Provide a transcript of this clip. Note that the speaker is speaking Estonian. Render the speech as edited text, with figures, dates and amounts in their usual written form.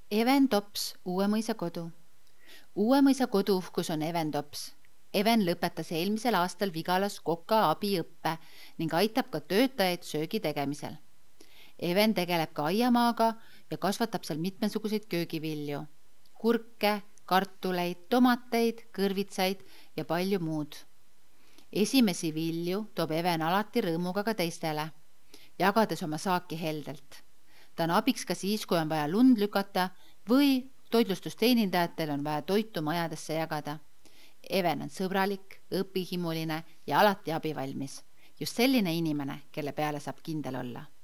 Even Tops, Uuemõisa kodu. Uuemõisa kodu uhkus on Even Tops. Even lõpetas eelmisel aastal Vigalas koka abiõppe ning aitab ka töötajaid söögi tegemisel. Even tegeleb ka aiamaaga ja kasvatab seal mitmesuguseid köögivilju. Kurke, kartuleid, tomateid, kõrvitsaid ja palju muud. Esimesi vilju toob Even alati rõõmuga ka teistele, jagades oma saaki heldelt. Ta on abiks ka siis, kui on vaja lund lükata või toitlustusteenindajatel on vaja toitu majadesse jagada. Even on sõbralik, õpihimuline ja alati abivalmis. Just selline inimene, kelle peale saab kindel olla.